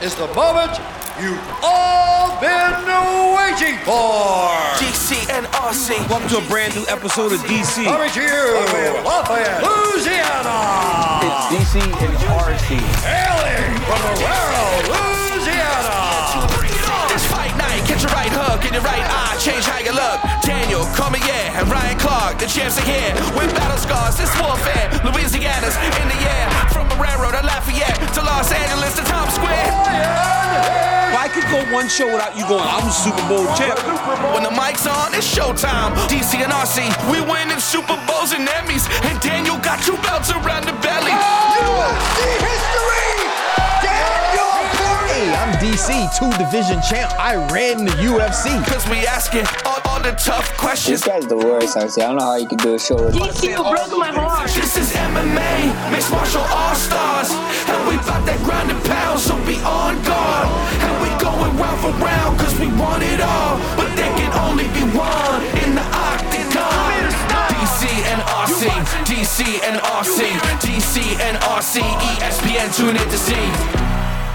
is the moment you've all been waiting for. DC and RC. Welcome to a brand new episode of DC. Coming to you, Lafayette, Louisiana. It's DC and RC. Hailing from Aurora, Louisiana. It's fight night. Catch your right hook in your right eye. Change how you look. Daniel Cormier and Ryan Clark, the champs are here. With battle scars, it's warfare. Louisiana's in the air. From Marrero to Lafayette to Los Angeles to Times Square. Well, I could go one show without you going, I'm Super Bowl champ. When the mic's on, it's showtime. DC and RC, we winning Super Bowls and Emmys. And Daniel got 2 belts around the belly. UFC history, Daniel Perry. Hey, I'm DC, 2-division champ. I ran the UFC. Cause we asking all the tough questions. This guy's the worst, honestly. I don't know how you can do a show with DC, you broke my heart. This is MMA, mixed martial all-stars. And we bout that ground and pound, so be on guard. And we going round for round, cause we want it all. But there can only be one in the octagon. DC and RC, DC and RC, DC and RC, ESPN, tune in to see.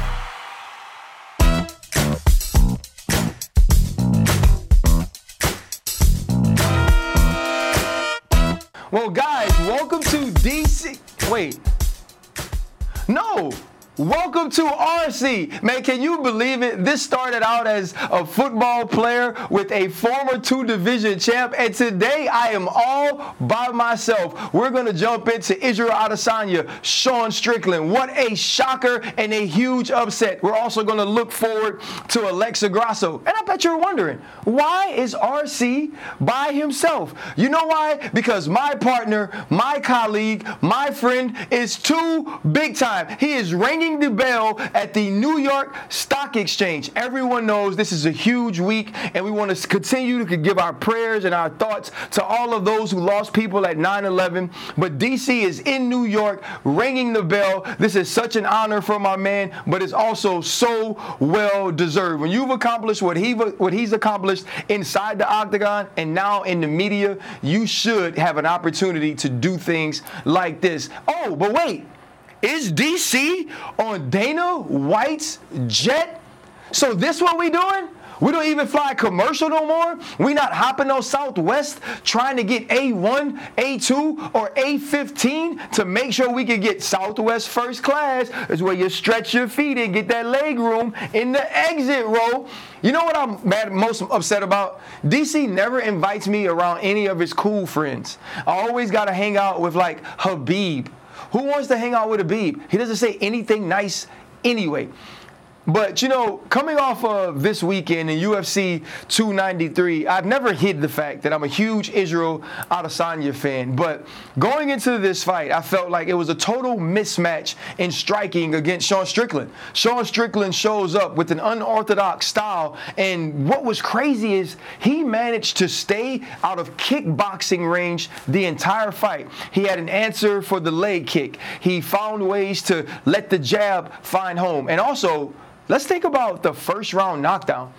Well, guys, welcome to DC. Wait. No. Welcome to RC. Man, can you believe it? This started out as a football player with a former 2-division champ, and today I am all by myself. We're going to jump into Israel Adesanya, Sean Strickland. What a shocker and a huge upset. We're also going to look forward to Alexa Grasso. And I bet you're wondering, why is RC by himself? You know why? Because my partner, my colleague, my friend is too big time. He is ringing the bell at the New York Stock Exchange. Everyone knows this is a huge week, and we want to continue to give our prayers and our thoughts to all of those who lost people at 9/11. But DC is in New York ringing the bell. This is such an honor for my man, but it's also so well deserved. When you've accomplished what he's accomplished inside the octagon and now in the media, you should have an opportunity to do things like this. Oh, but wait. Is DC on Dana White's jet? So this what we doing? We don't even fly commercial no more? We not hopping on Southwest trying to get A1, A2, or A15 to make sure we can get Southwest first class. Is where you stretch your feet and get that leg room in the exit row. You know what I'm most upset about? DC never invites me around any of his cool friends. I always got to hang out with like Habib. Who wants to hang out with Habib? He doesn't say anything nice anyway. But, you know, coming off of this weekend in UFC 293, I've never hid the fact that I'm a huge Israel Adesanya fan. But going into this fight, I felt like it was a total mismatch in striking against Sean Strickland. Sean Strickland shows up with an unorthodox style. And what was crazy is he managed to stay out of kickboxing range the entire fight. He had an answer for the leg kick. He found ways to let the jab find home. And also, let's think about the first round knockdown.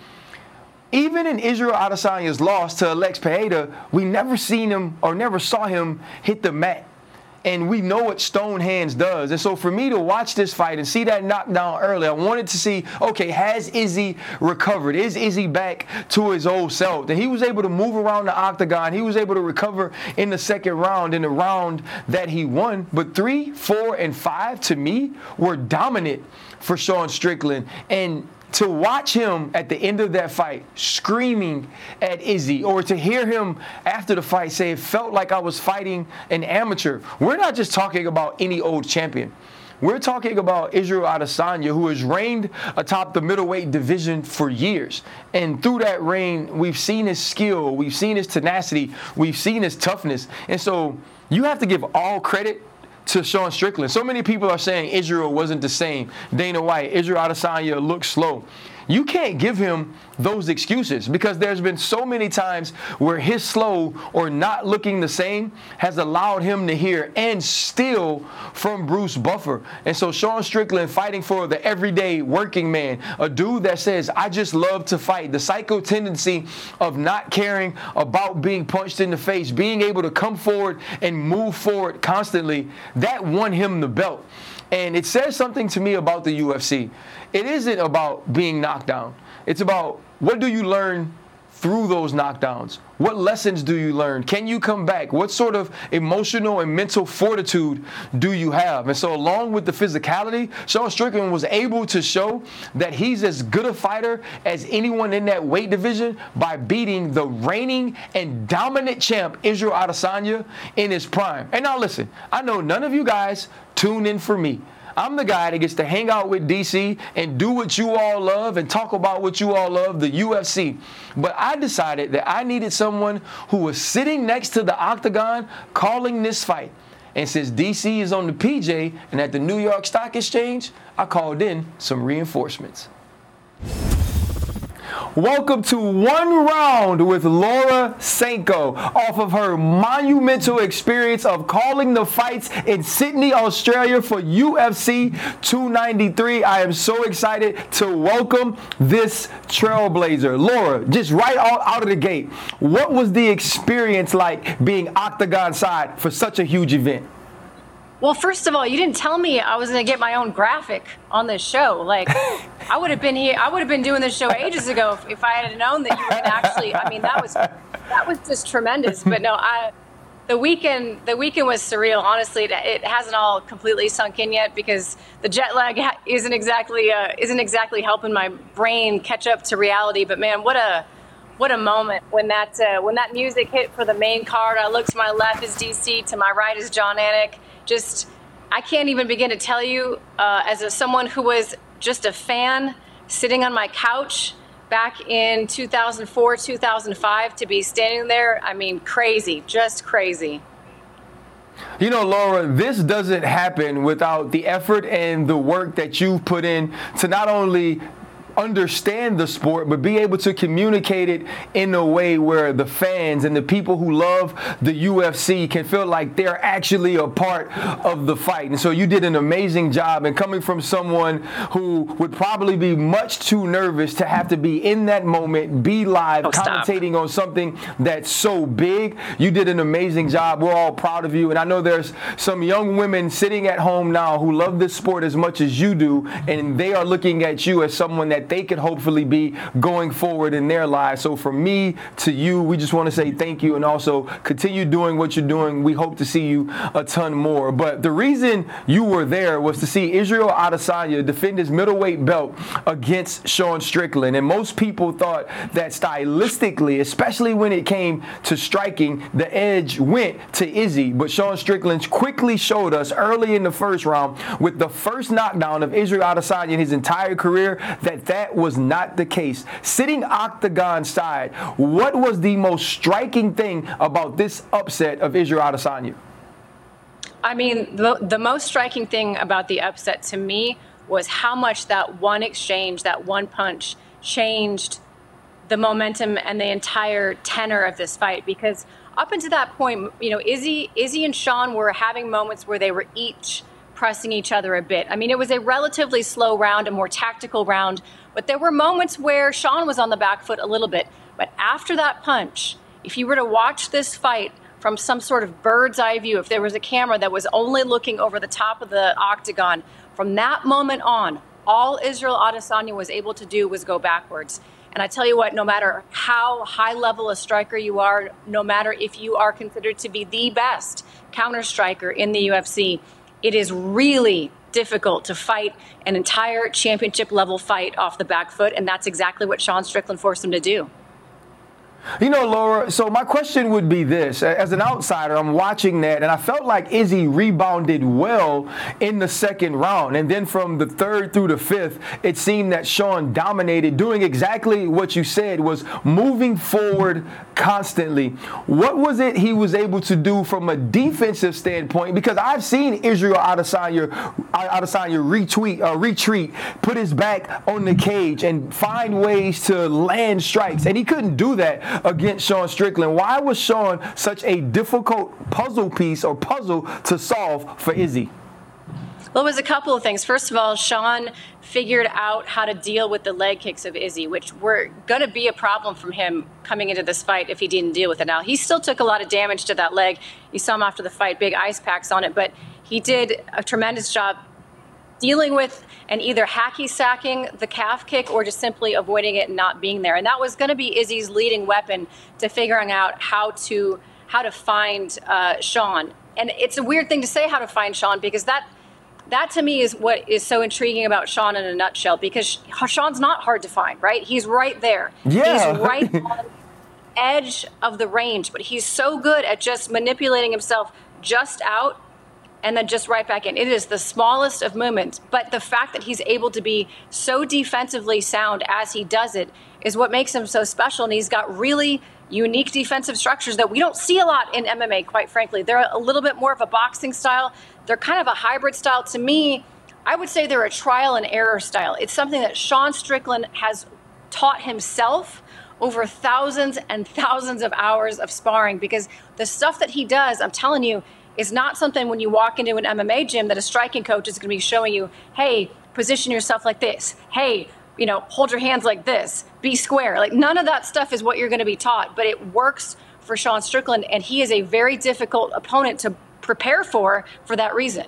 Even in Israel Adesanya's loss to Alex Pereira, we never saw him hit the mat. And we know what stone hands does. And so for me to watch this fight and see that knockdown early, I wanted to see, okay, has Izzy recovered? Is Izzy back to his old self? And he was able to move around the octagon. He was able to recover in the second round, in the round that he won. But 3, 4, and 5, to me, were dominant for Sean Strickland. And to watch him at the end of that fight screaming at Izzy, or to hear him after the fight say it felt like I was fighting an amateur. We're not just talking about any old champion. We're talking about Israel Adesanya, who has reigned atop the middleweight division for years. And through that reign, we've seen his skill, we've seen his tenacity, we've seen his toughness. And so you have to give all credit to Sean Strickland. So many people are saying Israel wasn't the same. Dana White, Israel Adesanya looked slow. You can't give him those excuses because there's been so many times where his slow or not looking the same has allowed him to hear and steal from Bruce Buffer. And so Sean Strickland fighting for the everyday working man, a dude that says, I just love to fight. The psycho tendency of not caring about being punched in the face, being able to come forward and move forward constantly, that won him the belt. And it says something to me about the UFC. It isn't about being knocked down. It's about what do you learn through those knockdowns? What lessons do you learn? Can you come back? What sort of emotional and mental fortitude do you have? And so along with the physicality, Sean Strickland was able to show that he's as good a fighter as anyone in that weight division by beating the reigning and dominant champ Israel Adesanya in his prime. And now listen, I know none of you guys tune in for me. I'm the guy that gets to hang out with DC and do what you all love and talk about what you all love, the UFC. But I decided that I needed someone who was sitting next to the octagon calling this fight. And since DC is on the PJ and at the New York Stock Exchange, I called in some reinforcements. Welcome to One Round with Laura Sanko. Off of her monumental experience of calling the fights in Sydney, Australia for UFC 293, I am so excited to welcome this trailblazer. Laura, just right out of the gate, what was the experience like being octagon side for such a huge event? Well, first of all, you didn't tell me I was going to get my own graphic on this show. Like, I would have been here. I would have been doing this show ages ago if I had known that you were going to actually. I mean, that was just tremendous. But no, the weekend was surreal. Honestly, it hasn't all completely sunk in yet because the jet lag isn't exactly helping my brain catch up to reality. But man, what a moment when that music hit for the main card. I look to my left is DC, to my right is Jon Anik. I can't even begin to tell you, as someone who was just a fan sitting on my couch back in 2004, 2005, to be standing there, I mean, crazy, just crazy. You know, Laura, this doesn't happen without the effort and the work that you've put in to not only understand the sport, but be able to communicate it in a way where the fans and the people who love the UFC can feel like they're actually a part of the fight. And so you did an amazing job. And coming from someone who would probably be much too nervous to have to be in that moment, be live, commentating on something that's so big, you did an amazing job. We're all proud of you. And I know there's some young women sitting at home now who love this sport as much as you do, and they are looking at you as someone that they could hopefully be going forward in their lives. So from me to you, we just want to say thank you and also continue doing what you're doing. We hope to see you a ton more. But the reason you were there was to see Israel Adesanya defend his middleweight belt against Sean Strickland. And most people thought that stylistically, especially when it came to striking, the edge went to Izzy. But Sean Strickland quickly showed us early in the first round with the first knockdown of Israel Adesanya in his entire career that was not the case. Sitting octagon side, what was the most striking thing about this upset of Israel Adesanya? I mean, the most striking thing about the upset to me was how much that one exchange, that one punch, changed the momentum and the entire tenor of this fight. Because up until that point, you know, Izzy and Sean were having moments where they were each pressing each other a bit. I mean, it was a relatively slow round, a more tactical round, but there were moments where Sean was on the back foot a little bit. But after that punch, if you were to watch this fight from some sort of bird's eye view, if there was a camera that was only looking over the top of the octagon, from that moment on, all Israel Adesanya was able to do was go backwards. And I tell you what, no matter how high level a striker you are, no matter if you are considered to be the best counter striker in the UFC, it is really difficult to fight an entire championship level fight off the back foot. And that's exactly what Sean Strickland forced him to do. You know, Laura, so my question would be this. As an outsider, I'm watching that, and I felt like Izzy rebounded well in the second round. And then from the third through the fifth, it seemed that Sean dominated, doing exactly what you said, was moving forward constantly. What was it he was able to do from a defensive standpoint? Because I've seen Israel Adesanya retreat, put his back on the cage, and find ways to land strikes. And he couldn't do that against Sean Strickland. Why was Sean such a difficult puzzle to solve for Izzy? Well, it was a couple of things. First of all, Sean figured out how to deal with the leg kicks of Izzy, which were going to be a problem from him coming into this fight if he didn't deal with it. Now, he still took a lot of damage to that leg. You saw him after the fight, big ice packs on it, but he did a tremendous job dealing with and either hacky-sacking the calf kick or just simply avoiding it and not being there. And that was going to be Izzy's leading weapon to figuring out how to find Sean. And it's a weird thing to say, how to find Sean, because that to me is what is so intriguing about Sean in a nutshell, because Sean's not hard to find, right? He's right there. Yeah. He's right on the edge of the range, but he's so good at just manipulating himself just out and then just right back in. It is the smallest of movements, but the fact that he's able to be so defensively sound as he does it is what makes him so special. And he's got really unique defensive structures that we don't see a lot in MMA, quite frankly. They're a little bit more of a boxing style. They're kind of a hybrid style. To me, I would say they're a trial and error style. It's something that Sean Strickland has taught himself over thousands and thousands of hours of sparring, because the stuff that he does, I'm telling you, is not something when you walk into an MMA gym that a striking coach is going to be showing you, hey, position yourself like this. Hey, hold your hands like this. Be square. Like, none of that stuff is what you're going to be taught, but it works for Sean Strickland, and he is a very difficult opponent to prepare for that reason.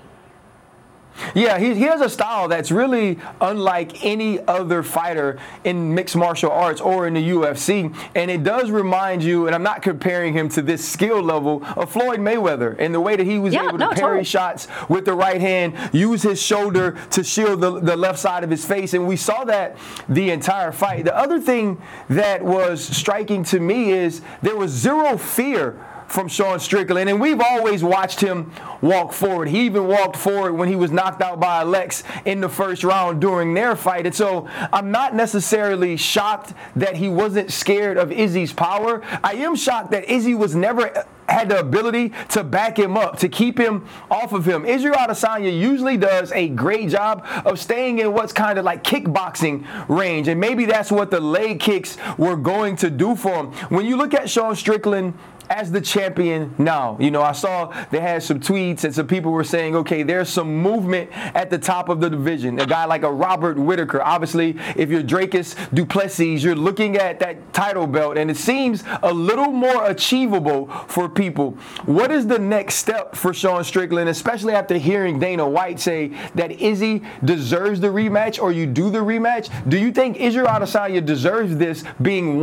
Yeah, he has a style that's really unlike any other fighter in mixed martial arts or in the UFC. And it does remind you, and I'm not comparing him to this skill level, of Floyd Mayweather and the way that he was able to parry shots with the right hand, use his shoulder to shield the left side of his face. And we saw that the entire fight. The other thing that was striking to me is there was zero fear from Sean Strickland, and we've always watched him walk forward. He even walked forward when he was knocked out by Alex in the first round during their fight. And so I'm not necessarily shocked that he wasn't scared of Izzy's power. I am shocked that Izzy was never had the ability to back him up, to keep him off of him. Israel Adesanya usually does a great job of staying in what's kind of like kickboxing range, and maybe that's what the leg kicks were going to do for him. When you look at Sean Strickland as the champion now, I saw they had some tweets and some people were saying, okay, there's some movement at the top of the division. A guy like a Robert Whittaker, obviously, if you're Dracus du Plessis, you're looking at that title belt, and it seems a little more achievable for people. What is the next step for Sean Strickland, especially after hearing Dana White say that Izzy deserves the rematch, or you do the rematch? Do you think Israel Adesanya deserves this, being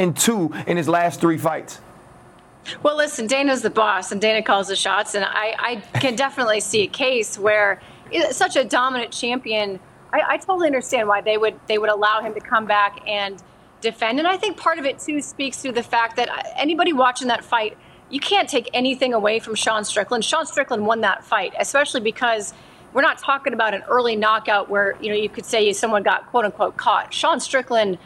1-2 in his last 3 fights? Well, listen, Dana's the boss, and Dana calls the shots, and I can definitely see a case where such a dominant champion, I totally understand why they would allow him to come back and defend. And I think part of it, too, speaks to the fact that anybody watching that fight, you can't take anything away from Sean Strickland. Sean Strickland won that fight, especially because we're not talking about an early knockout where, you could say someone got, quote-unquote, caught. Sean Strickland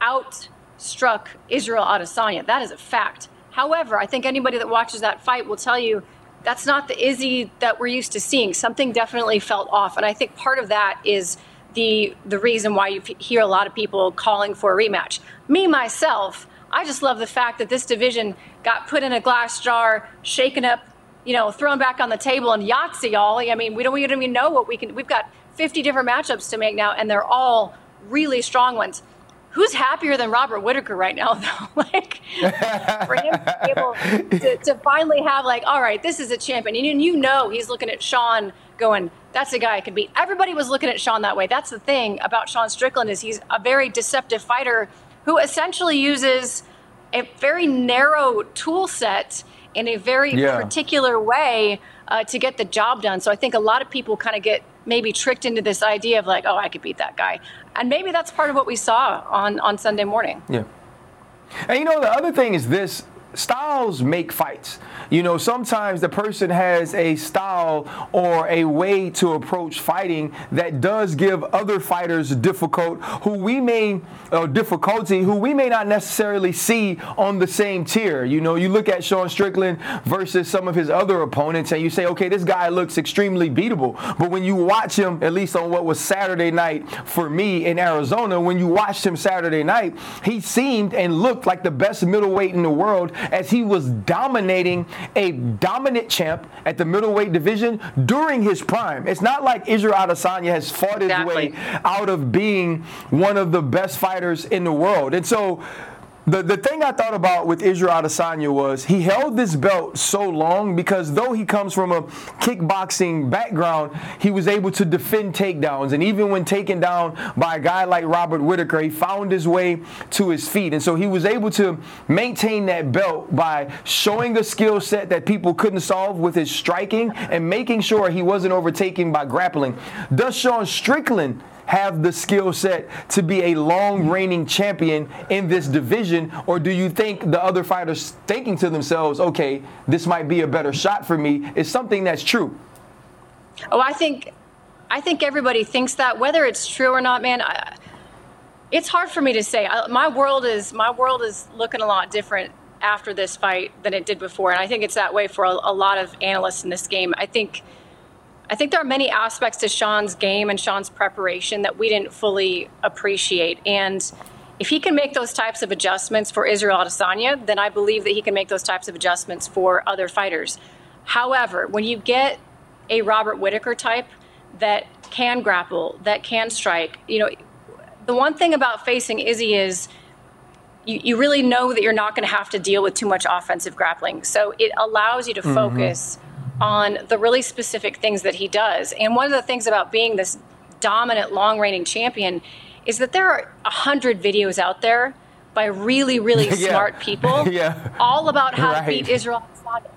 outstruck Israel Adesanya. That is a fact. However, I think anybody that watches that fight will tell you that's not the Izzy that we're used to seeing. Something definitely felt off. And I think part of that is the reason why you hear a lot of people calling for a rematch. Me, myself, I just love the fact that this division got put in a glass jar, shaken up, thrown back on the table, and Yahtzee, y'all. I mean, we don't even know what we can. We've got 50 different matchups to make now, and they're all really strong ones. Who's happier than Robert Whittaker right now, though? For him to be able to finally have, all right, this is a champion. And he's looking at Sean going, that's a guy I could beat. Everybody was looking at Sean that way. That's the thing about Sean Strickland, is he's a very deceptive fighter who essentially uses a very narrow tool set in a very particular way to get the job done. So I think a lot of people kind of get maybe tricked into this idea of I could beat that guy. And maybe that's part of what we saw on Sunday morning. Yeah. And the other thing is this. Styles make fights. Sometimes the person has a style or a way to approach fighting that does give other fighters difficulty who we may not necessarily see on the same tier. You look at Sean Strickland versus some of his other opponents and you say, okay, this guy looks extremely beatable. But when you watch him, at least on what was Saturday night for me in Arizona, when you watched him Saturday night, he seemed and looked like the best middleweight in the world, as he was dominating a dominant champ at the middleweight division during his prime. It's not like Israel Adesanya has fought his way out of being one of the best fighters in the world. And so The thing I thought about with Israel Adesanya was he held this belt so long because though he comes from a kickboxing background, he was able to defend takedowns. And even when taken down by a guy like Robert Whittaker, he found his way to his feet. And so he was able to maintain that belt by showing a skill set that people couldn't solve with his striking and making sure he wasn't overtaken by grappling. Does Sean Strickland have the skill set to be a long reigning champion in this division, or do you think the other fighters thinking to themselves, okay, this might be a better shot for me, is something that's true? Oh, I think everybody thinks that. Whether it's true or not, man, it's hard for me to say. My world is looking a lot different after this fight than it did before, and I think it's that way for a lot of analysts in this game. I think there are many aspects to Sean's game and Sean's preparation that we didn't fully appreciate. And if he can make those types of adjustments for Israel Adesanya, then I believe that he can make those types of adjustments for other fighters. However, when you get a Robert Whittaker type that can grapple, that can strike, the one thing about facing Izzy is you really know that you're not going to have to deal with too much offensive grappling. So it allows you to focus on the really specific things that he does. And one of the things about being this dominant, long-reigning champion is that there are 100 videos out there by really, really smart people all about how to beat Israel Adesanya.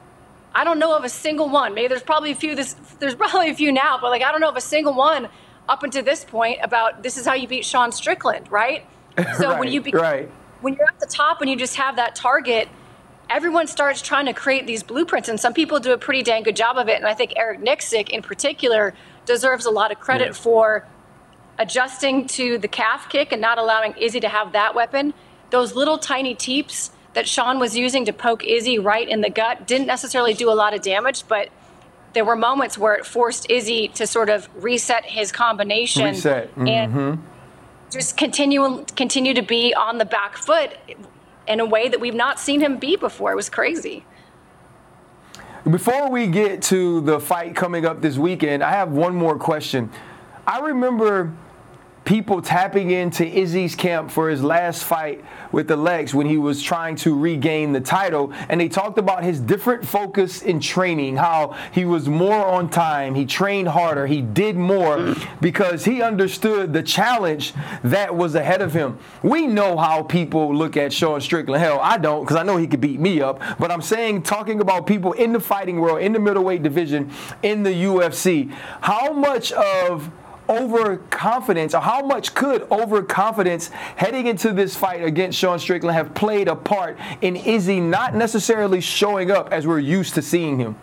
I don't know of a single one. Maybe there's probably a few. There's probably a few now, but I don't know of a single one up until this point about this is how you beat Sean Strickland, right? So when you're at the top and you just have that target, everyone starts trying to create these blueprints, and some people do a pretty dang good job of it. And I think Eric Nixick in particular deserves a lot of credit for adjusting to the calf kick and not allowing Izzy to have that weapon. Those little tiny teeps that Sean was using to poke Izzy right in the gut didn't necessarily do a lot of damage, but there were moments where it forced Izzy to sort of reset his combination and just continue to be on the back foot in a way that we've not seen him be before. It was crazy. Before we get to the fight coming up this weekend, I have one more question. I remember people tapping into Izzy's camp for his last fight with the Lex when he was trying to regain the title, and they talked about his different focus in training, how he was more on time, he trained harder, he did more because he understood the challenge that was ahead of him. We know how people look at Sean Strickland. Hell, I don't, because I know he could beat me up, but I'm saying, talking about people in the fighting world, in the middleweight division, in the UFC, how much of overconfidence, or how much could overconfidence heading into this fight against Sean Strickland have played a part in Izzy not necessarily showing up as we're used to seeing him?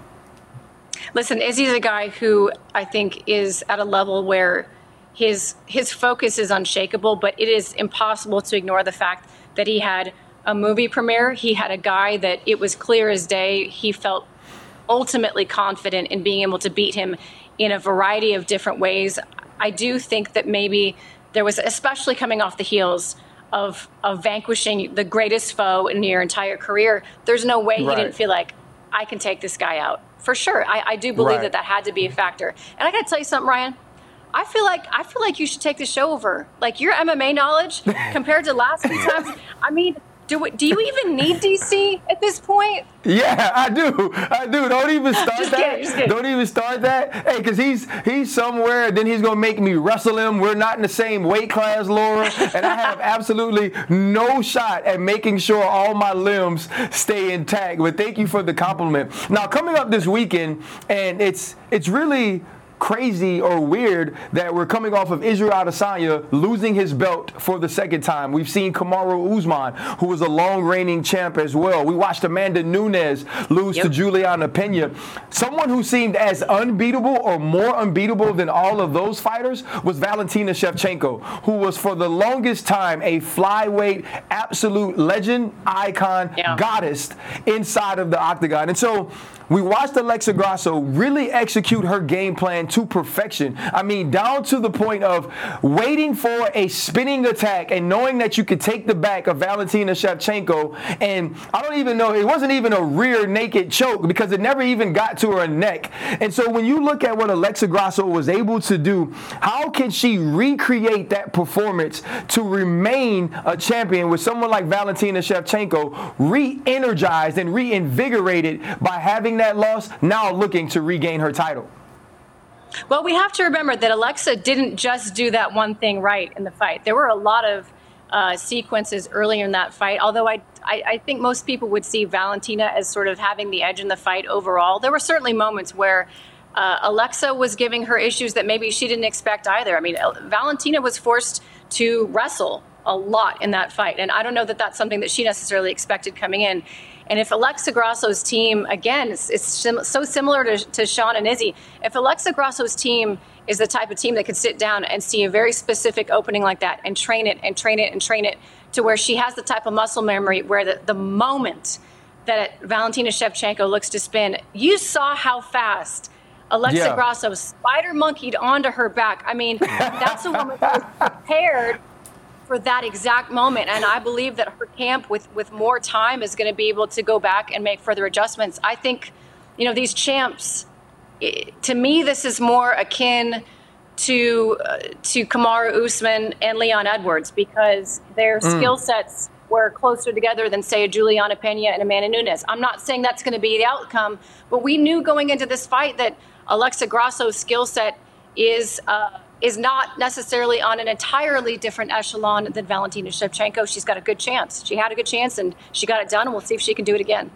Listen, Izzy's a guy who I think is at a level where his focus is unshakable, but it is impossible to ignore the fact that he had a movie premiere. He had a guy that it was clear as day he felt ultimately confident in being able to beat him in a variety of different ways. I do think that maybe there was, especially coming off the heels of vanquishing the greatest foe in your entire career, there's no way he didn't feel like, I can take this guy out. For sure. I do believe that had to be a factor. And I got to tell you something, Ryan. I feel like you should take the show over. Like, your MMA knowledge compared to last few times, I mean, do you even need DC at this point? Yeah, I do. Don't even start just that. Just kidding. Don't even start that. Hey, because he's somewhere, then he's going to make me wrestle him. We're not in the same weight class, Laura. And I have absolutely no shot at making sure all my limbs stay intact. But thank you for the compliment. Now, coming up this weekend, and it's really crazy or weird that we're coming off of Israel Adesanya losing his belt for the second time. We've seen Kamaru Usman, who was a long reigning champ as well. We watched Amanda Nunes lose to Juliana Pena. Someone who seemed as unbeatable or more unbeatable than all of those fighters was Valentina Shevchenko, who was for the longest time a flyweight absolute legend, icon, goddess inside of the octagon. And so we watched Alexa Grasso really execute her game plan to perfection. I mean, down to the point of waiting for a spinning attack and knowing that you could take the back of Valentina Shevchenko. And I don't even know, it wasn't even a rear naked choke because it never even got to her neck. And so when you look at what Alexa Grasso was able to do, how can she recreate that performance to remain a champion with someone like Valentina Shevchenko re-energized and reinvigorated by having that loss, now looking to regain her title? Well, we have to remember that Alexa didn't just do that one thing right in the fight. There were a lot of sequences earlier in that fight, although I think most people would see Valentina as sort of having the edge in the fight overall. There were certainly moments where Alexa was giving her issues that maybe she didn't expect either. I mean, Valentina was forced to wrestle a lot in that fight, and I don't know that that's something that she necessarily expected coming in. And if Alexa Grasso's team, again, it's so similar to Sean and Izzy, if Alexa Grasso's team is the type of team that could sit down and see a very specific opening like that and train it and train it and train it to where she has the type of muscle memory where the moment that Valentina Shevchenko looks to spin, you saw how fast Alexa Grasso spider monkeyed onto her back. I mean, that's a woman who was prepared for that exact moment. And I believe that her camp with more time is going to be able to go back and make further adjustments. I think, these champs, to me, this is more akin to Kamaru Usman and Leon Edwards because their skill sets were closer together than, say, a Juliana Pena and Amanda Nunes. I'm not saying that's going to be the outcome, but we knew going into this fight that Alexa Grasso's skill set is not necessarily on an entirely different echelon than Valentina Shevchenko. She's got a good chance. She had a good chance, and she got it done, and we'll see if she can do it again.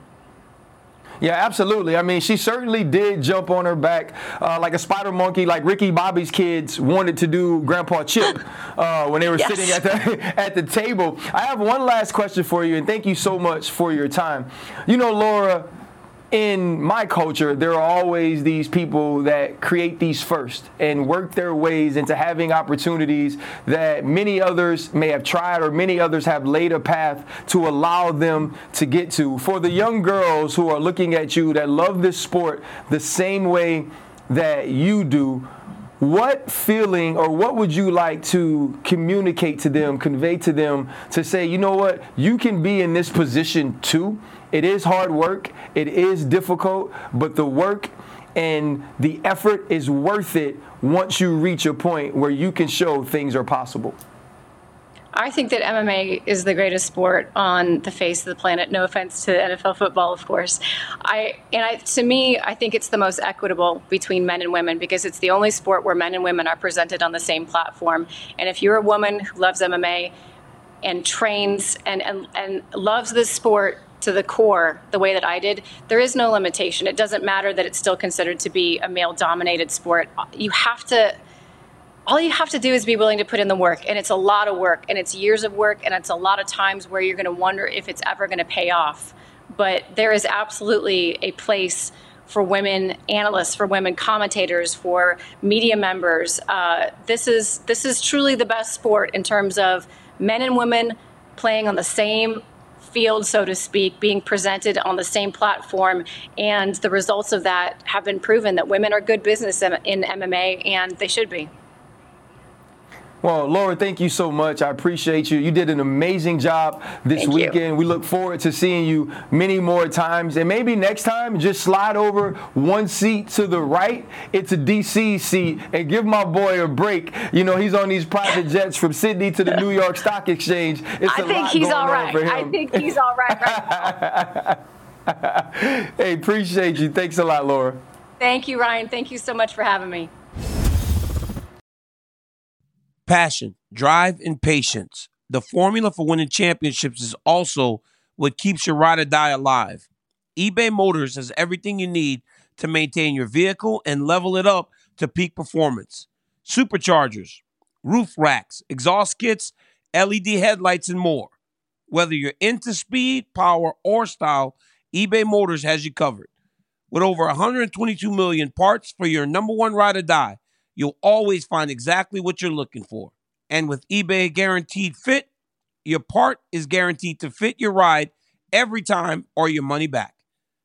Yeah, absolutely. I mean, she certainly did jump on her back like a spider monkey, like Ricky Bobby's kids wanted to do Grandpa Chip when they were sitting at the table. I have one last question for you, and thank you so much for your time. Laura, in my culture, there are always these people that create these first and work their ways into having opportunities that many others may have tried or many others have laid a path to allow them to get to. For the young girls who are looking at you that love this sport the same way that you do, what feeling or what would you like to communicate to them, convey to them to say, you know what, you can be in this position too? It is hard work. It is difficult, but the work and the effort is worth it once you reach a point where you can show things are possible. I think that MMA is the greatest sport on the face of the planet. No offense to NFL football, of course. To me, I think it's the most equitable between men and women because it's the only sport where men and women are presented on the same platform. And if you're a woman who loves MMA and trains and loves this sport to the core the way that I did, there is no limitation. It doesn't matter that it's still considered to be a male-dominated sport. All you have to do is be willing to put in the work, and it's a lot of work, and it's years of work, and it's a lot of times where you're going to wonder if it's ever going to pay off. But there is absolutely a place for women analysts, for women commentators, for media members. This is truly the best sport in terms of men and women playing on the same field, so to speak, being presented on the same platform. And the results of that have been proven that women are good business in MMA, and they should be. Well, Laura, thank you so much. I appreciate you. You did an amazing job this weekend. We look forward to seeing you many more times. And maybe next time, just slide over one seat to the right. It's a D.C. seat. And give my boy a break. He's on these private jets from Sydney to the New York Stock Exchange. I think he's all right. I think he's all right now. Hey, appreciate you. Thanks a lot, Laura. Thank you, Ryan. Thank you so much for having me. Passion, drive, and patience. The formula for winning championships is also what keeps your ride or die alive. eBay Motors has everything you need to maintain your vehicle and level it up to peak performance. Superchargers, roof racks, exhaust kits, LED headlights, and more. Whether you're into speed, power, or style, eBay Motors has you covered. With over 122 million parts for your number one ride or die, you'll always find exactly what you're looking for. And with eBay Guaranteed Fit, your part is guaranteed to fit your ride every time or your money back.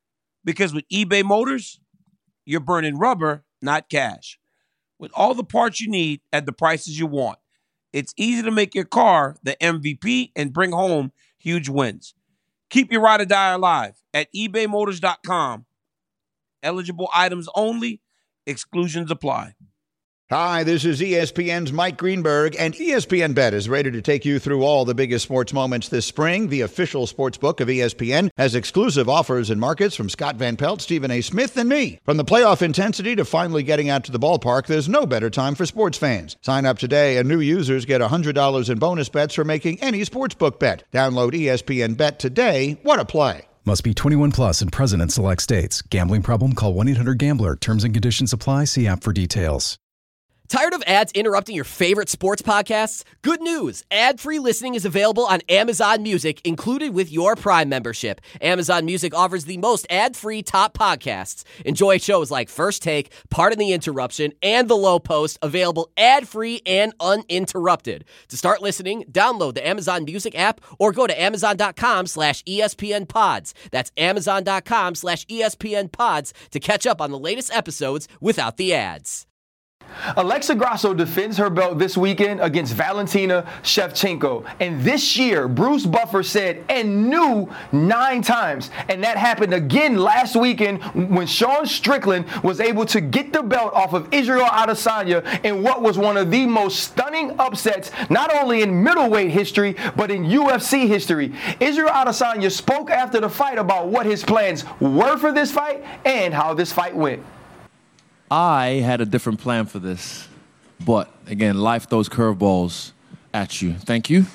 Because with eBay Motors, you're burning rubber, not cash. With all the parts you need at the prices you want, it's easy to make your car the MVP and bring home huge wins. Keep your ride or die alive at ebaymotors.com. Eligible items only. Exclusions apply. Hi, this is ESPN's Mike Greenberg, and ESPN Bet is ready to take you through all the biggest sports moments this spring. The official sports book of ESPN has exclusive offers and markets from Scott Van Pelt, Stephen A. Smith, and me. From the playoff intensity to finally getting out to the ballpark, there's no better time for sports fans. Sign up today, and new users get $100 in bonus bets for making any sportsbook bet. Download ESPN Bet today. What a play. Must be 21 plus and present in select states. Gambling problem? Call 1-800-GAMBLER. Terms and conditions apply. See app for details. Tired of ads interrupting your favorite sports podcasts? Good news! Ad-free listening is available on Amazon Music, included with your Prime membership. Amazon Music offers the most ad-free top podcasts. Enjoy shows like First Take, Pardon the Interruption, and The Low Post, available ad-free and uninterrupted. To start listening, download the Amazon Music app or go to amazon.com/ESPN Pods. That's amazon.com/ESPN Pods to catch up on the latest episodes without the ads. Alexa Grasso defends her belt this weekend against Valentina Shevchenko. And this year, Bruce Buffer said and knew 9 times. And that happened again last weekend when Sean Strickland was able to get the belt off of Israel Adesanya in what was one of the most stunning upsets, not only in middleweight history, but in UFC history. Israel Adesanya spoke after the fight about what his plans were for this fight and how this fight went. I had a different plan for this, but again, life throws curveballs at you. Thank you.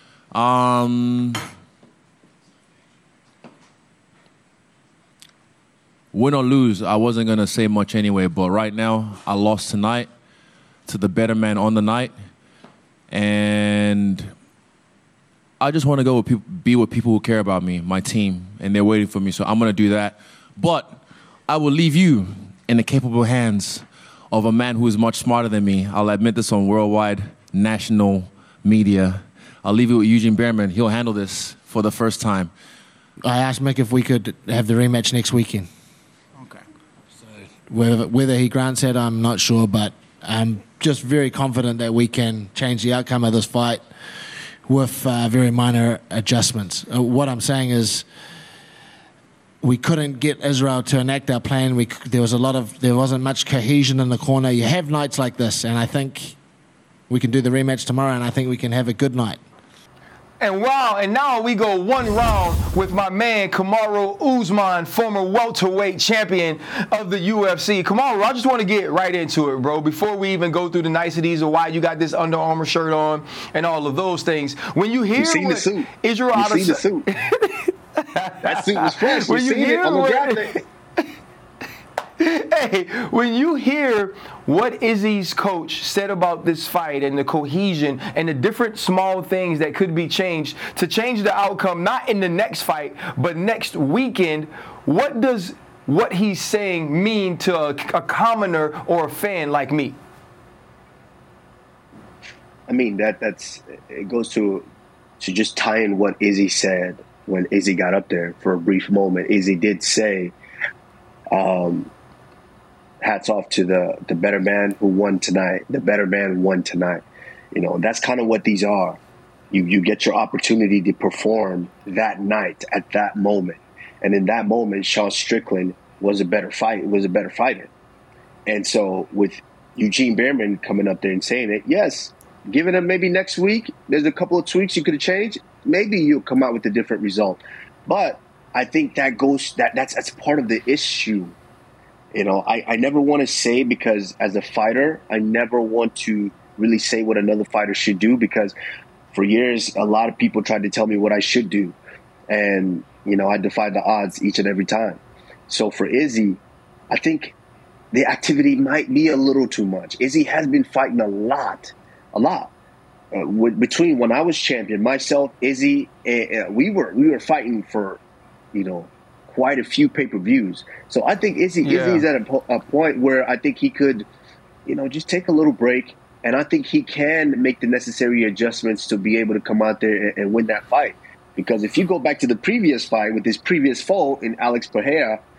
Win or lose, I wasn't going to say much anyway, but right now, I lost tonight to the better man on the night, and I just want to go with be with people who care about me, my team, and they're waiting for me, so I'm going to do that. But I will leave you in the capable hands of a man who is much smarter than me. I'll admit this on worldwide national media. I'll leave it with Eugene Behrman. He'll handle this for the first time. I asked Mick if we could have the rematch next weekend. Okay. So whether he grants it, I'm not sure, but I'm just very confident that we can change the outcome of this fight with very minor adjustments. What I'm saying is, we couldn't get Israel to enact our plan. There wasn't much cohesion in the corner. You have nights like this, and I think we can do the rematch tomorrow, and I think we can have a good night. And now we go one round with my man Kamaru Usman, former welterweight champion of the UFC. Kamaru, I just want to get right into it, bro. Before we even go through the niceties of why you got this Under Armour shirt on and all of those things, when you hear Israel Adesanya. That suit was fresh. You seen it on the graphic. Hey, when you hear what Izzy's coach said about this fight and the cohesion and the different small things that could be changed to change the outcome, not in the next fight, but next weekend, what does what he's saying mean to a commoner or a fan like me? I mean, that's it goes to just tie in what Izzy said. When Izzy got up there for a brief moment, Izzy did say, hats off to the better man who won tonight. The better man won tonight. You know, that's kind of what these are. You get your opportunity to perform that night at that moment. And in that moment, Sean Strickland was a better fighter. And so with Eugene Behrman coming up there and saying it, yes, giving him maybe next week, there's a couple of tweaks you could have changed. Maybe you'll come out with a different result. But I think that's part of the issue. You know, I never want to say, because as a fighter, I never want to really say what another fighter should do, because for years, a lot of people tried to tell me what I should do. And, you know, I defied the odds each and every time. So for Izzy, I think the activity might be a little too much. Izzy has been fighting a lot. Between when I was champion, myself, Izzy, we were fighting for, you know, quite a few pay-per-views. So I think Izzy's at a point where I think he could, you know, just take a little break, and I think he can make the necessary adjustments to be able to come out there and win that fight. Because if you go back to the previous fight with his previous foe in Alex Pereira,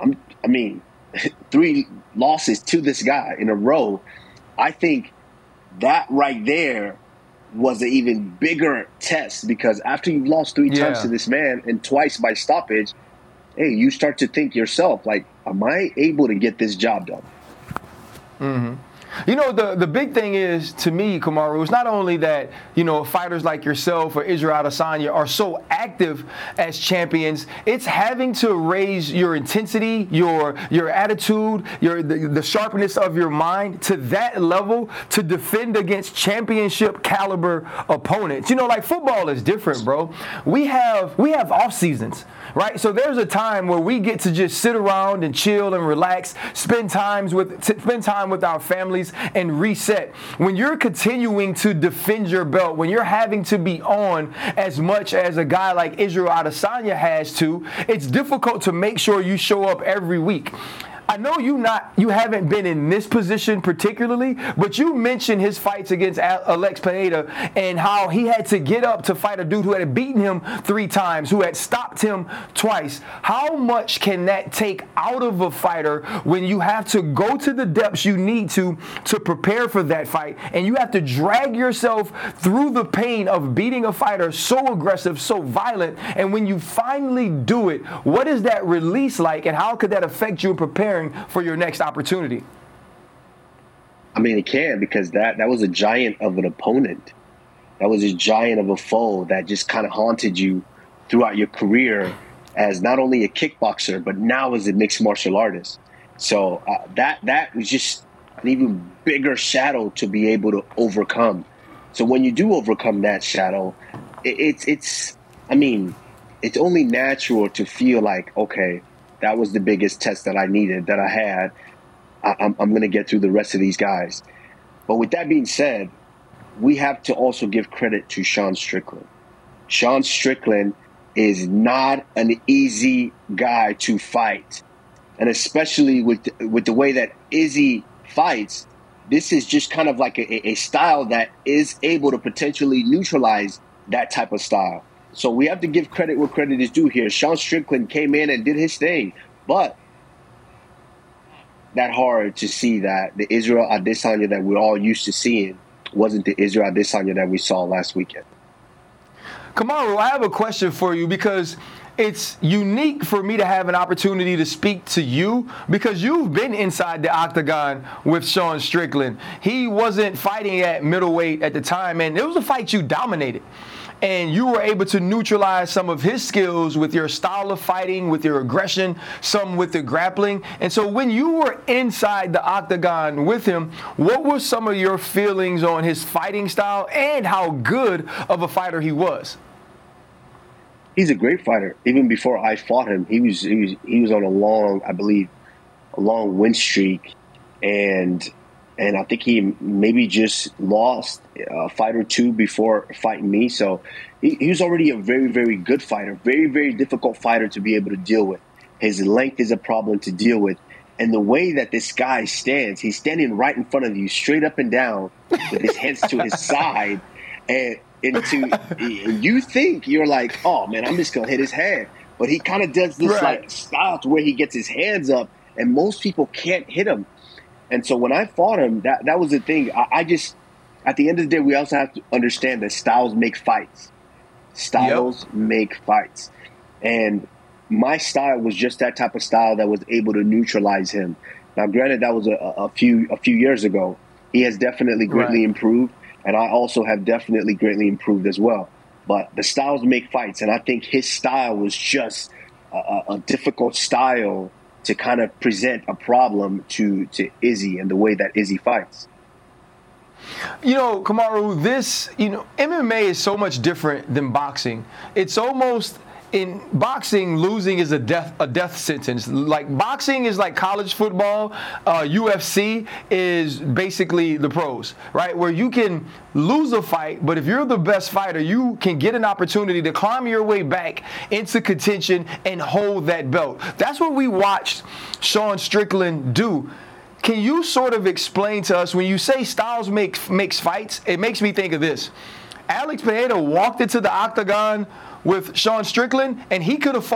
I mean, 3 losses to this guy in a row. I think that right there was an even bigger test, because after you've lost 3 times to this man and twice by stoppage, hey, you start to think yourself, like, am I able to get this job done? Mm-hmm. You know, the big thing is, to me, Kamaru, it's not only that, you know, fighters like yourself or Israel Adesanya are so active as champions, it's having to raise your intensity, your attitude, the sharpness of your mind to that level to defend against championship caliber opponents. You know, like football is different, bro. We have off seasons, right? So there's a time where we get to just sit around and chill and relax, spend time with our families and reset. When you're continuing to defend your belt, when you're having to be on as much as a guy like Israel Adesanya has to, it's difficult to make sure you show up every week. I know you haven't been in this position particularly, but you mentioned his fights against Alex Pineda and how he had to get up to fight a dude who had beaten him 3 times, who had stopped him twice. How much can that take out of a fighter when you have to go to the depths you need to prepare for that fight, and you have to drag yourself through the pain of beating a fighter so aggressive, so violent, and when you finally do it, what is that release like, and how could that affect you in preparing for your next opportunity? I mean, it can, because that was a giant of an opponent. That was a giant of a foe that just kind of haunted you throughout your career as not only a kickboxer, but now as a mixed martial artist. So that was just an even bigger shadow to be able to overcome. So when you do overcome that shadow, it's only natural to feel like, okay, that was the biggest test that I needed, that I had. I'm going to get through the rest of these guys. But with that being said, we have to also give credit to Sean Strickland. Sean Strickland is not an easy guy to fight. And especially with the way that Izzy fights, this is just kind of like a style that is able to potentially neutralize that type of style. So we have to give credit where credit is due here. Sean Strickland came in and did his thing, but that hard to see that the Israel Adesanya that we're all used to seeing wasn't the Israel Adesanya that we saw last weekend. Kamaru, I have a question for you, because it's unique for me to have an opportunity to speak to you, because you've been inside the octagon with Sean Strickland. He wasn't fighting at middleweight at the time, and it was a fight you dominated. And you were able to neutralize some of his skills with your style of fighting, with your aggression, some with the grappling. And so when you were inside the octagon with him, what were some of your feelings on his fighting style and how good of a fighter he was? He's a great fighter. Even before I fought him, he was on a long win streak, and I think he maybe just lost a fight or 2 before fighting me. So he was already a very, very good fighter, very, very difficult fighter to be able to deal with. His length is a problem to deal with. And the way that this guy stands, he's standing right in front of you, straight up and down, with his hands to his side. And you think you're like, oh, man, I'm just going to hit his head. But he kind of does this like style to where he gets his hands up, and most people can't hit him. And so when I fought him, that was the thing. I just, at the end of the day, we also have to understand that styles make fights. Styles make fights. And my style was just that type of style that was able to neutralize him. Now, granted, that was a few years ago. He has definitely greatly improved, and I also have definitely greatly improved as well. But the styles make fights, and I think his style was just a difficult style to kind of present a problem to Izzy and the way that Izzy fights. You know, Kamaru, MMA is so much different than boxing. It's almost, in boxing, losing is a death sentence. Like, boxing is like college football. UFC is basically the pros, right? Where you can lose a fight, but if you're the best fighter, you can get an opportunity to climb your way back into contention and hold that belt. That's what we watched Sean Strickland do. Can you sort of explain to us, when you say styles makes fights, it makes me think of this. Alex Pineda walked into the octagon with Sean Strickland, and he could have fought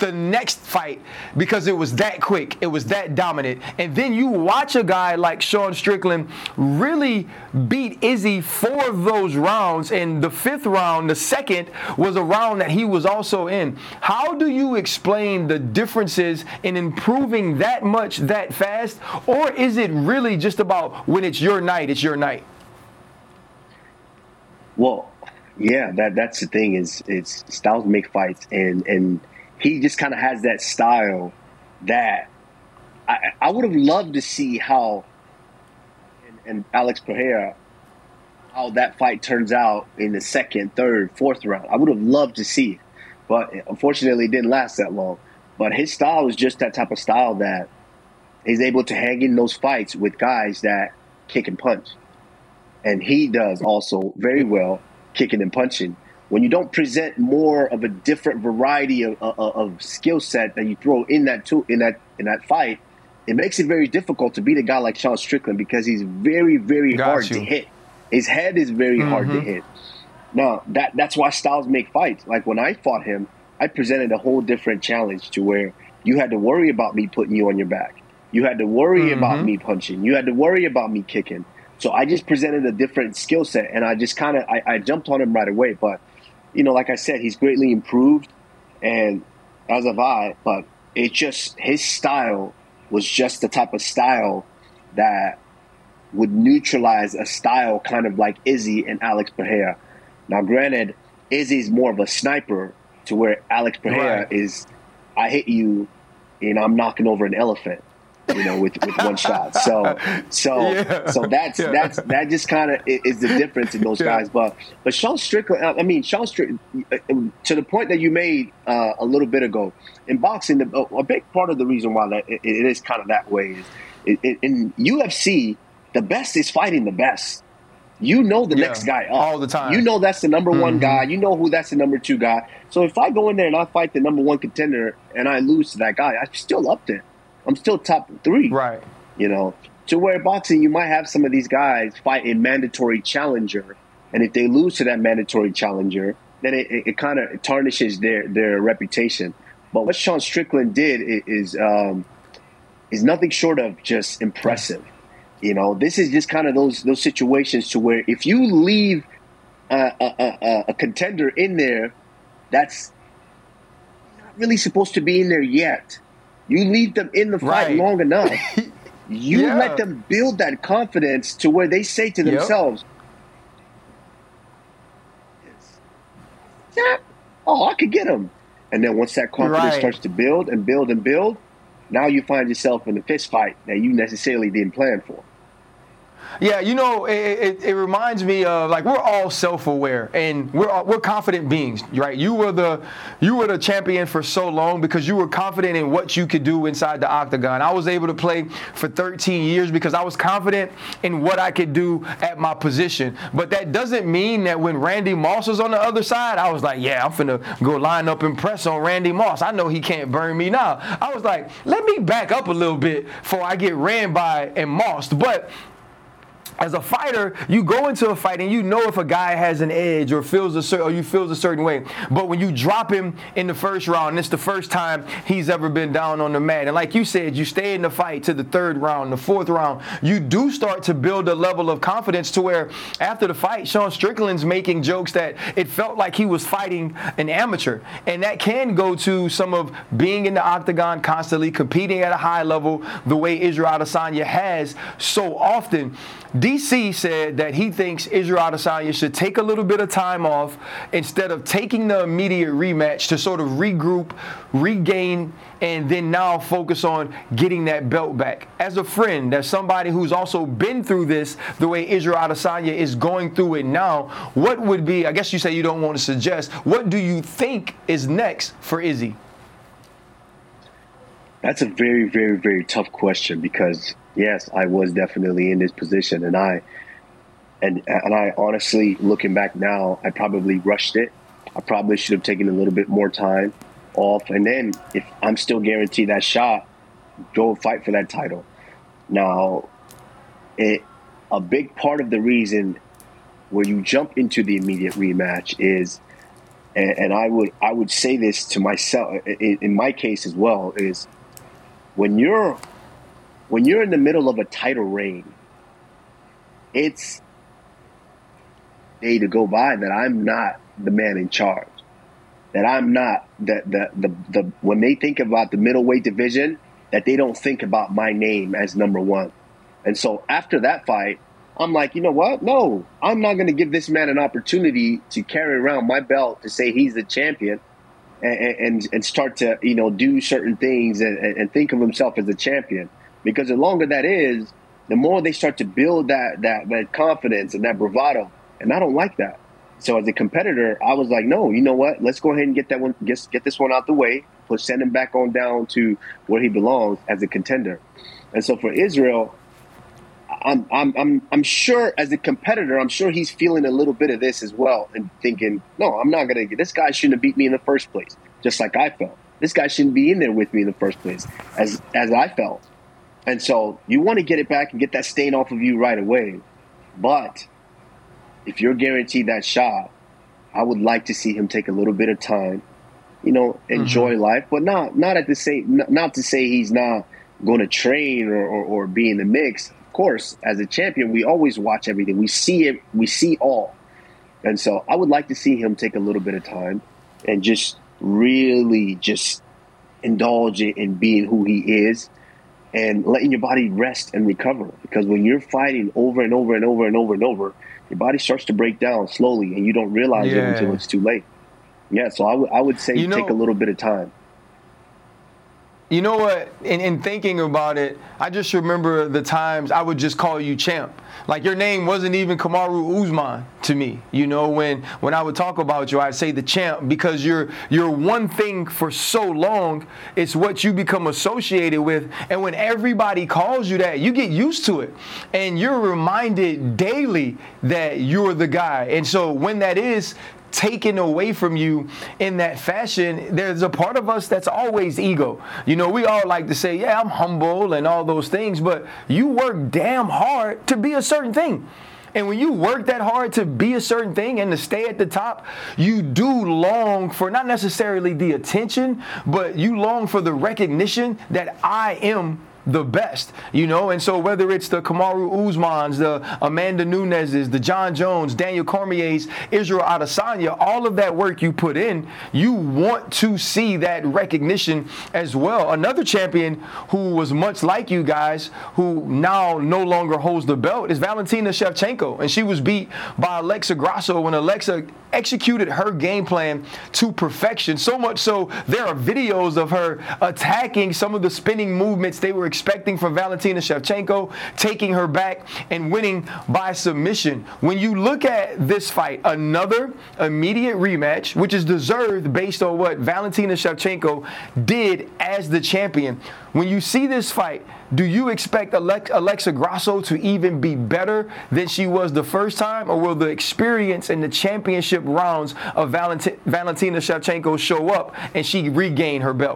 the next fight because it was that quick, it was that dominant. And then you watch a guy like Sean Strickland really beat Izzy 4 of those rounds, and the 5th round, the second, was a round that he was also in. How do you explain the differences in improving that much that fast, or is it really just about when it's your night, it's your night? Well, yeah, that's the thing is styles make fights, and he just kind of has that style that I would have loved to see how and Alex Pereira, how that fight turns out in the 2nd, 3rd, 4th round. I would have loved to see it, but unfortunately it didn't last that long. But his style is just that type of style that he's able to hang in those fights with guys that kick and punch. And he does also very well kicking and punching. When you don't present more of a different variety of skill set that you throw in that fight, it makes it very difficult to beat a guy like Sean Strickland because he's very, very hard to hit. His head is very hard to hit. Now, that's why styles make fights. Like when I fought him, I presented a whole different challenge to where you had to worry about me putting you on your back. You had to worry about me punching. You had to worry about me kicking. So I just presented a different skill set, and I just kind of I jumped on him right away. But, you know, like I said, he's greatly improved, and as have I. But it just, his style was just the type of style that would neutralize a style kind of like Izzy and Alex Pereira. Now, granted, Izzy's more of a sniper to where Alex Pereira is, I hit you and I'm knocking over an elephant, you know, with one shot. So that just kind of is the difference in those guys. But Sean Strickland, Sean Strickland, to the point that you made a little bit ago, in boxing, a big part of the reason why that it is kind of that way is in UFC, the best is fighting the best. You know the next guy up. All the time. You know that's the number 1 guy. You know who that's the number 2 guy. So if I go in there and I fight the number 1 contender and I lose to that guy, I'm still up there. I'm still top 3. Right. You know, to where boxing, you might have some of these guys fight a mandatory challenger. And if they lose to that mandatory challenger, then it kind of tarnishes their reputation. But what Sean Strickland did is nothing short of just impressive. You know, this is just kind of those situations to where if you leave a contender in there that's not really supposed to be in there yet, you leave them in the fight long enough, you let them build that confidence to where they say to themselves, oh, I could get him. And then once that confidence starts to build and build and build, now you find yourself in a fist fight that you necessarily didn't plan for. Yeah, you know, it reminds me of, like, we're all self-aware and we're confident beings, right? You were the champion for so long because you were confident in what you could do inside the octagon. I was able to play for 13 years because I was confident in what I could do at my position. But that doesn't mean that when Randy Moss was on the other side, I was like, yeah, I'm finna go line up and press on Randy Moss. I know he can't burn me now. I was like, let me back up a little bit before I get ran by and mossed. But as a fighter, you go into a fight and you know if a guy has an edge or feels a certain way. But when you drop him in the first round, and it's the first time he's ever been down on the mat, and like you said, you stay in the fight to the 3rd round, the 4th round, you do start to build a level of confidence to where after the fight, Sean Strickland's making jokes that it felt like he was fighting an amateur. And that can go to some of being in the octagon constantly, competing at a high level the way Israel Adesanya has so often. DC said that he thinks Israel Adesanya should take a little bit of time off instead of taking the immediate rematch to sort of regroup, regain, and then now focus on getting that belt back. As a friend, as somebody who's also been through this the way Israel Adesanya is going through it now, what would be, I guess you say you don't want to suggest, what do you think is next for Izzy? That's a very, very, very tough question because, yes, I was definitely in this position, and I honestly, looking back now, I probably rushed it. I probably should have taken a little bit more time off, and then if I'm still guaranteed that shot, go fight for that title. Now, a big part of the reason where you jump into the immediate rematch is And I would say this to myself in my case as well, is when you're in the middle of a title reign, it's a day to go by that I'm not the man in charge, that I'm not the when they think about the middleweight division, that they don't think about my name as number one. And so after that fight, I'm like, you know what? No, I'm not going to give this man an opportunity to carry around my belt to say he's the champion and start to, do certain things and think of himself as a champion. Because the longer that is, the more they start to build that confidence and that bravado. And I don't like that. So as a competitor, I was like, no, you know what? Let's go ahead and get this one out the way. Send him back on down to where he belongs as a contender. And so for Israel, I'm sure as a competitor, I'm sure he's feeling a little bit of this as well and thinking, no, I'm not going to get this guy shouldn't have beat me in the first place, just like I felt. This guy shouldn't be in there with me in the first place, as I felt. And so you want to get it back and get that stain off of you right away. But if you're guaranteed that shot, I would like to see him take a little bit of time, enjoy life, but not to say he's not going to train or be in the mix. Of course, as a champion, we always watch everything. We see it. We see all. And so I would like to see him take a little bit of time and just really just indulge in being who he is and letting your body rest and recover. Because when you're fighting over and over and over and over and over, your body starts to break down slowly and you don't realize it until it's too late. Yeah, so I would say take a little bit of time. You know what? In thinking about it, I just remember the times I would just call you champ. Like your name wasn't even Kamaru Usman to me. When I would talk about you, I'd say the champ because you're one thing for so long. It's what you become associated with. And when everybody calls you that, you get used to it. And you're reminded daily that you're the guy. And so when that is taken away from you in that fashion, there's a part of us that's always ego. We all like to say, yeah, I'm humble and all those things, but you work damn hard to be a certain thing. And when you work that hard to be a certain thing and to stay at the top, you do long for not necessarily the attention, but you long for the recognition that I am the best, and so whether it's the Kamaru Usmans, the Amanda Nunes's, the John Jones, Daniel Cormier's, Israel Adesanya, all of that work you put in, you want to see that recognition as well. Another champion who was much like you guys, who now no longer holds the belt, is Valentina Shevchenko, and she was beat by Alexa Grasso when Alexa executed her game plan to perfection. So much so, there are videos of her attacking some of the spinning movements they were expecting from Valentina Shevchenko, taking her back and winning by submission. When you look at this fight, another immediate rematch, which is deserved based on what Valentina Shevchenko did as the champion. When you see this fight, do you expect Alexa Grasso to even be better than she was the first time, or will the experience in the championship rounds of Valentina Shevchenko show up and she regain her belt?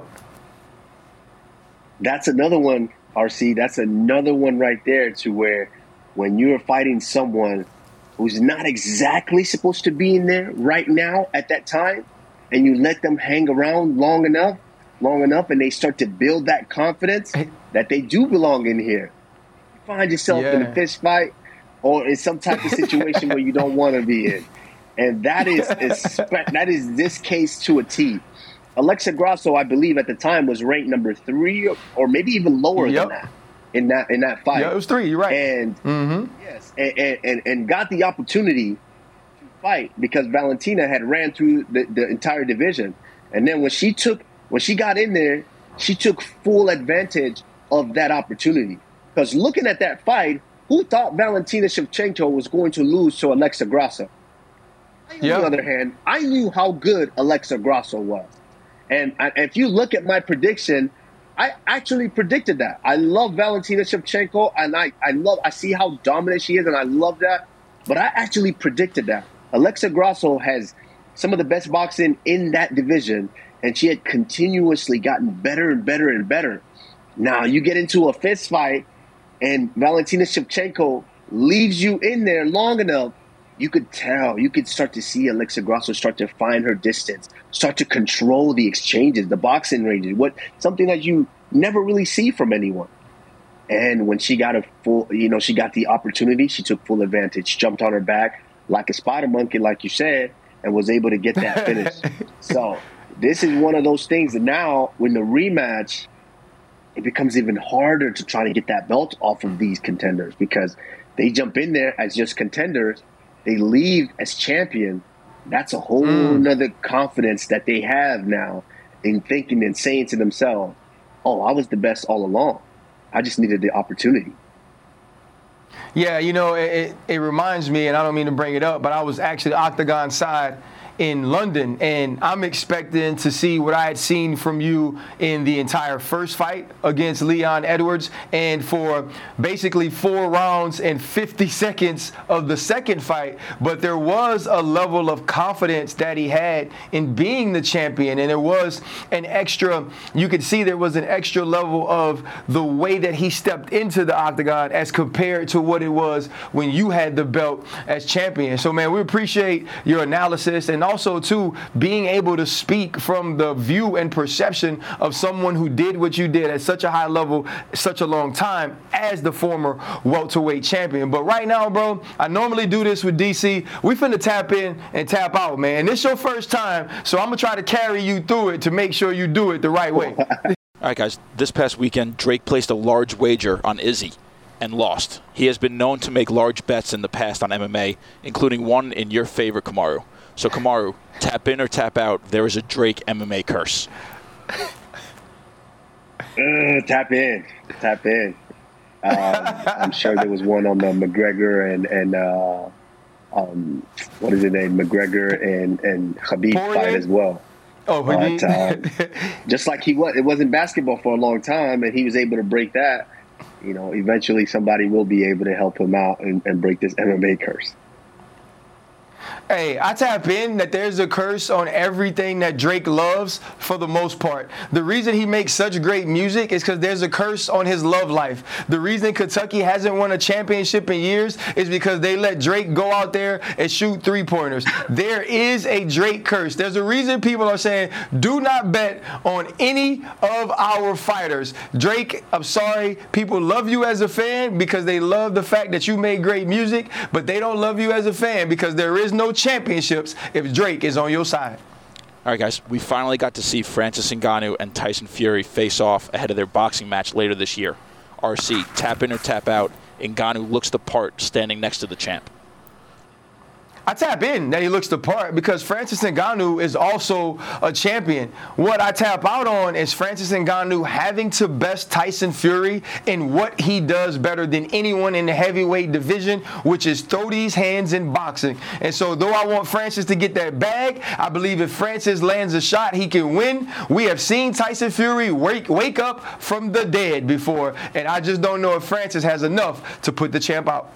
That's another one, RC. That's another one right there to where when you're fighting someone who's not exactly supposed to be in there right now at that time, and you let them hang around long enough, and they start to build that confidence that they do belong in here. You find yourself in a fist fight or in some type of situation where you don't want to be in. And that is this case to a T. Alexa Grasso, I believe at the time, was ranked number 3 or maybe even lower than that in that fight. Yeah, it was 3. You're right. And yes, and got the opportunity to fight because Valentina had ran through the entire division. And then when she got in there, she took full advantage of that opportunity. Because looking at that fight, who thought Valentina Shevchenko was going to lose to Alexa Grasso? On the other hand, I knew how good Alexa Grasso was. And if you look at my prediction, I actually predicted that. I love Valentina Shevchenko, and I see how dominant she is, and I love that. But I actually predicted that. Alexa Grasso has some of the best boxing in that division, and she had continuously gotten better and better and better. Now you get into a fist fight, and Valentina Shevchenko leaves you in there long enough you could tell, you could start to see Alexa Grasso start to find her distance, start to control the exchanges, the boxing ranges, something that you never really see from anyone. And when she got she got the opportunity, she took full advantage, jumped on her back like a spider monkey, like you said, and was able to get that finish. So this is one of those things that now, when the rematch, it becomes even harder to try to get that belt off of these contenders because they jump in there as just contenders. They leave as champion. That's a whole nother confidence that they have now in thinking and saying to themselves, oh, I was the best all along. I just needed the opportunity. Yeah, it reminds me, and I don't mean to bring it up, but I was actually Octagon side in London, and I'm expecting to see what I had seen from you in the entire first fight against Leon Edwards, and for basically 4 rounds and 50 seconds of the second fight. But there was a level of confidence that he had in being the champion, and there was you could see there was an extra level of the way that he stepped into the octagon as compared to what it was when you had the belt as champion. So, man, we appreciate your analysis, and also, too, being able to speak from the view and perception of someone who did what you did at such a high level, such a long time, as the former welterweight champion. But right now, bro, I normally do this with DC. We finna tap in and tap out, man. And this your first time, so I'm gonna try to carry you through it to make sure you do it the right way. All right, guys. This past weekend, Drake placed a large wager on Izzy and lost. He has been known to make large bets in the past on MMA, including one in your favorite, Kamaru. So, Kamaru, tap in or tap out. There is a Drake MMA curse. Tap in. Tap in. I'm sure there was one on the McGregor and what is his name? McGregor and Khabib fight as well. Oh, but just like it wasn't basketball for a long time, and he was able to break that. Eventually somebody will be able to help him out and break this MMA curse. Hey, I tap in that there's a curse on everything that Drake loves for the most part. The reason he makes such great music is because there's a curse on his love life. The reason Kentucky hasn't won a championship in years is because they let Drake go out there and shoot 3-pointers. There is a Drake curse. There's a reason people are saying, do not bet on any of our fighters. Drake, I'm sorry, people love you as a fan because they love the fact that you made great music, but they don't love you as a fan because there is no championships if Drake is on your side. All right, guys, we finally got to see Francis Ngannou and Tyson Fury face off ahead of their boxing match later this year. RC, tap in or tap out. Ngannou looks the part standing next to the champ. I tap in that he looks the part because Francis Ngannou is also a champion. What I tap out on is Francis Ngannou having to best Tyson Fury in what he does better than anyone in the heavyweight division, which is throw these hands in boxing. And so though I want Francis to get that bag, I believe if Francis lands a shot, he can win. We have seen Tyson Fury wake up from the dead before, and I just don't know if Francis has enough to put the champ out.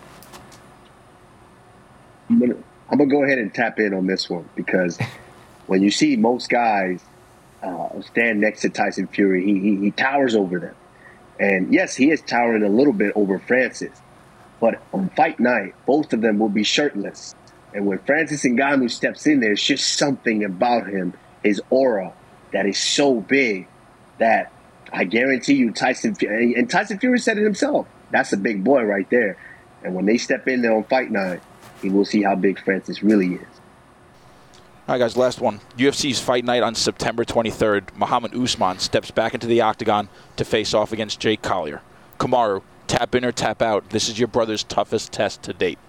I'm going to go ahead and tap in on this one because when you see most guys stand next to Tyson Fury, he towers over them. And yes, he is towering a little bit over Francis. But on fight night, both of them will be shirtless. And when Francis Ngannou steps in there, it's just something about him, his aura, that is so big that I guarantee you Tyson Fury, and Tyson Fury said it himself, that's a big boy right there. And when they step in there on fight night, we'll see how big Francis really is. All right, guys, last one. UFC's fight night on September 23rd. Muhammad Usman steps back into the octagon to face off against Jake Collier. Kamaru, tap in or tap out. This is your brother's toughest test to date.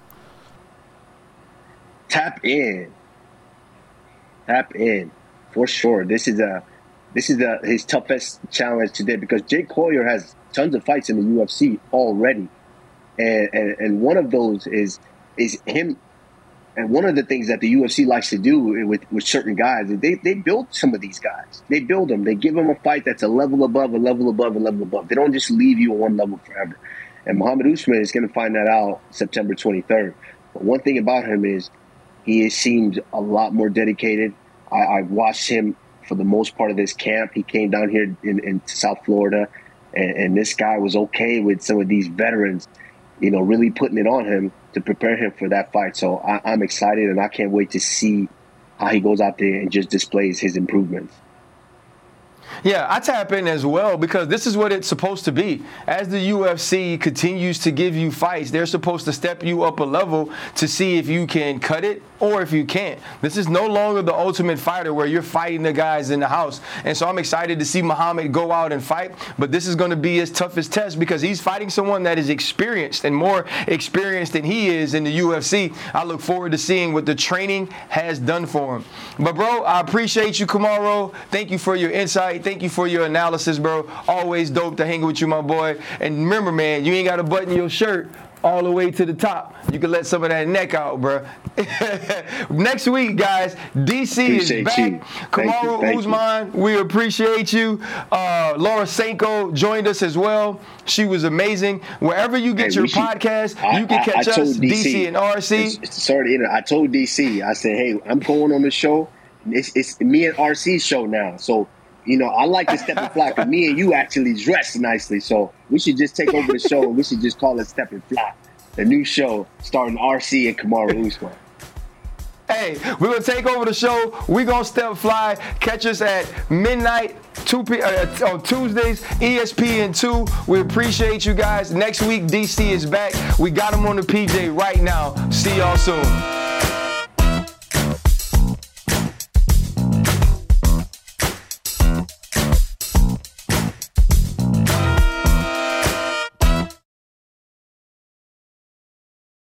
Tap in. Tap in. For sure. This is his toughest challenge to date because Jake Collier has tons of fights in the UFC already. And one of those is him, and one of the things that the UFC likes to do with certain guys is they build some of these guys. They build them. They give them a fight that's a level above, a level above, a level above. They don't just leave you on one level forever. And Muhammad Usman is going to find that out September 23rd. But one thing about him is he seems a lot more dedicated. I watched him for the most part of this camp. He came down here in South Florida, and this guy was okay with some of these veterans really putting it on him to prepare him for that fight. So I'm excited, and I can't wait to see how he goes out there and just displays his improvements. Yeah, I tap in as well because this is what it's supposed to be. As the UFC continues to give you fights, they're supposed to step you up a level to see if you can cut it or if you can't. This is no longer the Ultimate Fighter where you're fighting the guys in the house. And so I'm excited to see Muhammad go out and fight, but this is going to be his toughest test because he's fighting someone that is experienced and more experienced than he is in the UFC. I look forward to seeing what the training has done for him. But, bro, I appreciate you, Kamaru. Thank you for your insight. Thank you for your analysis, bro. Always dope to hang with you, my boy. And remember, man, you ain't got to button your shirt all the way to the top. You can let some of that neck out, bro. Next week, guys, DC is back. Kamaru Usman, we appreciate you. Laura Sanko joined us as well. She was amazing. Wherever you get your podcast, you can catch us, DC and RC. Sorry, I told DC, I said, hey, I'm going on the show. It's me and RC's show now. So, I like to Step and Fly because me and you actually dress nicely. So we should just take over the show and we should just call it Step and Fly. The new show starring RC and Kamaru Usman. Hey, we're going to take over the show. We're going to Step Fly. Catch us at midnight on Tuesdays, ESPN2. We appreciate you guys. Next week, DC is back. We got him on the PJ right now. See y'all soon.